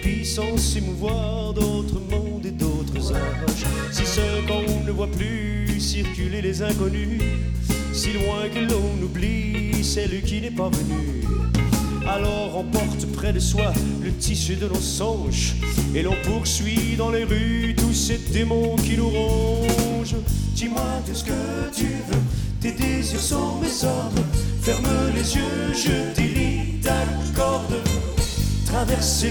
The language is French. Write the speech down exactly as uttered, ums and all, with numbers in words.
vie sans s'émouvoir d'autres mondes et d'autres âges. Si seul qu'on ne voit plus circuler les inconnus, si loin que l'on oublie celle qui n'est pas venue. Alors on porte près de soi le tissu de nos songes, et l'on poursuit dans les rues tous ces démons qui nous rongent. Dis-moi tout ce que tu veux, tes désirs sont mes ordres. Ferme les yeux, je délie ta corde. Traverser